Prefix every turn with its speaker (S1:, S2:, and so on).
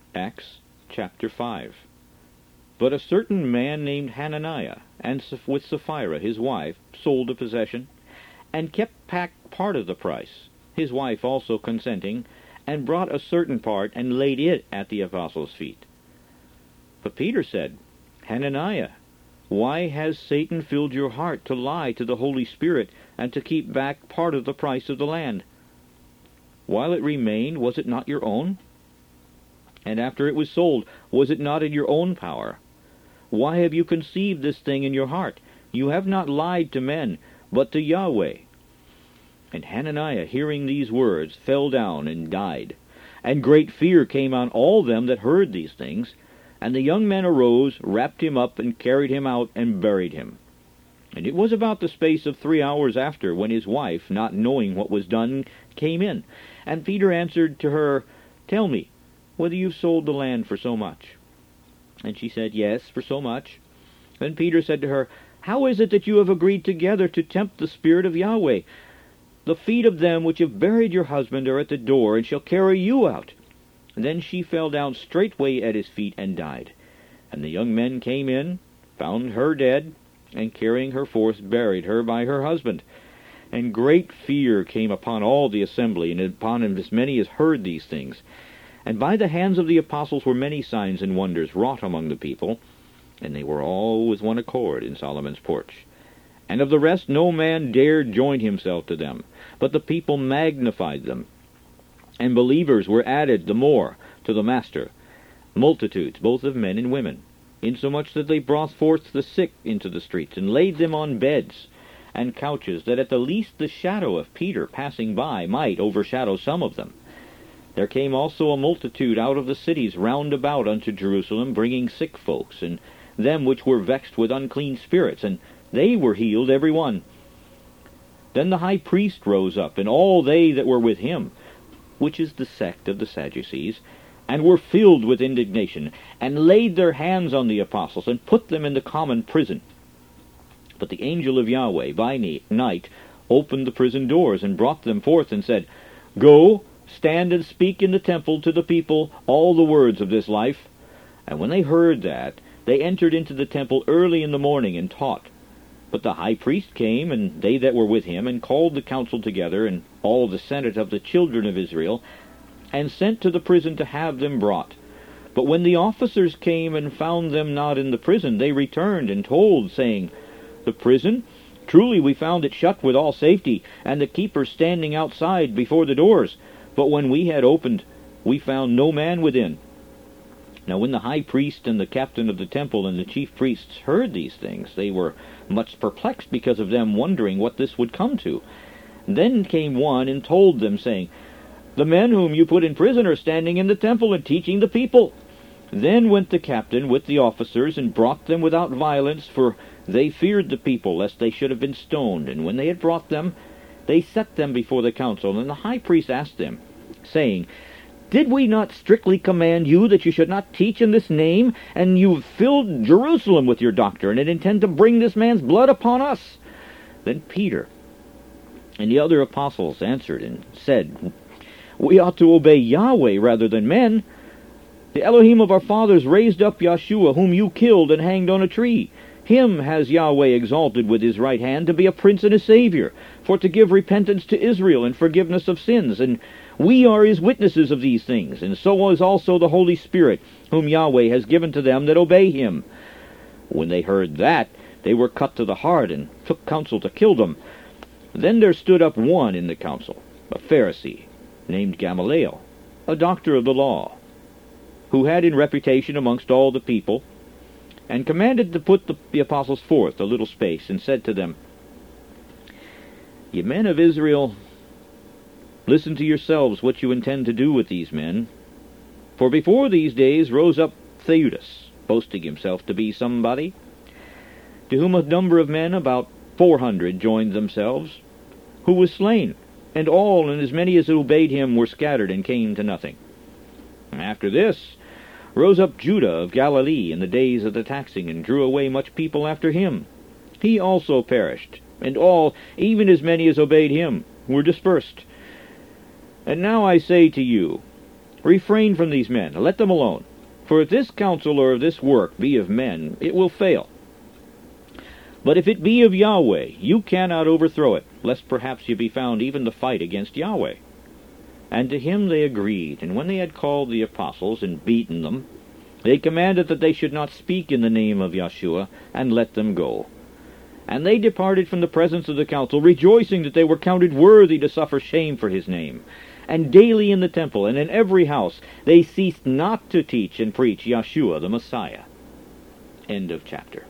S1: Acts chapter 5. But a certain man named Hananiah, and with Sapphira his wife, sold a possession, and kept back part of the price, his wife also consenting, and brought a certain part, and laid it at the apostles' feet. But Peter said, Hananiah, why has Satan filled your heart to lie to the Holy Spirit, and to keep back part of the price of the land? While it remained, was it not your own? And after it was sold, was it not in your own power? Why have you conceived this thing in your heart? You have not lied to men, but to Yahweh. And Hananiah, hearing these words, fell down and died. And great fear came on all them that heard these things. And the young men arose, wrapped him up, and carried him out, and buried him. And it was about the space of 3 hours after, when his wife, not knowing what was done, came in. And Peter answered to her, Tell me, whether you've sold the land for so much. And she said, Yes, for so much. Then Peter said to her, How is it that you have agreed together to tempt the Spirit of Yahweh? The feet of them which have buried your husband are at the door, and shall carry you out. And then she fell down straightway at his feet, and died. And the young men came in, found her dead, and carrying her forth, buried her by her husband. And great fear came upon all the assembly, and upon as many as heard these things. And by the hands of the apostles were many signs and wonders wrought among the people, and they were all with one accord in Solomon's porch. And of the rest no man dared join himself to them, but the people magnified them. And believers were added the more to the master, multitudes both of men and women, insomuch that they brought forth the sick into the streets, and laid them on beds and couches, that at the least the shadow of Peter passing by might overshadow some of them. There came also a multitude out of the cities round about unto Jerusalem, bringing sick folks, and them which were vexed with unclean spirits, and they were healed every one. Then the high priest rose up, and all they that were with him, which is the sect of the Sadducees, and were filled with indignation, and laid their hands on the apostles, and put them in the common prison. But the angel of Yahweh by night opened the prison doors, and brought them forth, and said, Go, stand and speak in the temple to the people all the words of this life. And when they heard that, they entered into the temple early in the morning, and taught. But the high priest came, and they that were with him, and called the council together, and all the senate of the children of Israel, and sent to the prison to have them brought. But when the officers came and found them not in the prison, they returned and told, saying, The prison? Truly we found it shut with all safety, and the keepers standing outside before the doors. But when we had opened, we found no man within. Now when the high priest and the captain of the temple and the chief priests heard these things, they were much perplexed because of them, wondering what this would come to. Then came one and told them, saying, The men whom you put in prison are standing in the temple and teaching the people. Then went the captain with the officers, and brought them without violence, for they feared the people, lest they should have been stoned. And when they had brought them, they set them before the council. And the high priest asked them, saying, Did we not strictly command you that you should not teach in this name? And you have filled Jerusalem with your doctrine, and intend to bring this man's blood upon us. Then Peter and the other apostles answered and said, We ought to obey Yahweh rather than men. The Elohim of our fathers raised up Yeshua, whom you killed and hanged on a tree. Him has Yahweh exalted with his right hand to be a prince and a savior, for to give repentance to Israel and forgiveness of sins. And we are his witnesses of these things, and so is also the Holy Spirit, whom Yahweh has given to them that obey him. When they heard that, they were cut to the heart, and took counsel to kill them. Then there stood up one in the council, a Pharisee, named Gamaliel, a doctor of the law, who had in reputation amongst all the people, and commanded to put the apostles forth a little space, and said to them, Ye men of Israel, listen to yourselves what you intend to do with these men. For before these days rose up Theudas, boasting himself to be somebody, to whom a number of men, about 400, joined themselves, who was slain, and all and as many as obeyed him were scattered and came to nothing. After this rose up Judah of Galilee in the days of the taxing, and drew away much people after him. He also perished, and all, even as many as obeyed him, were dispersed. And now I say to you, Refrain from these men, let them alone. For if this counsel or this work be of men, it will fail. But if it be of Yahweh, you cannot overthrow it, lest perhaps you be found even to fight against Yahweh. And to him they agreed, and when they had called the apostles and beaten them, they commanded that they should not speak in the name of Yeshua, and let them go. And they departed from the presence of the council, rejoicing that they were counted worthy to suffer shame for his name. And daily in the temple and in every house they ceased not to teach and preach Yeshua the Messiah. End of chapter.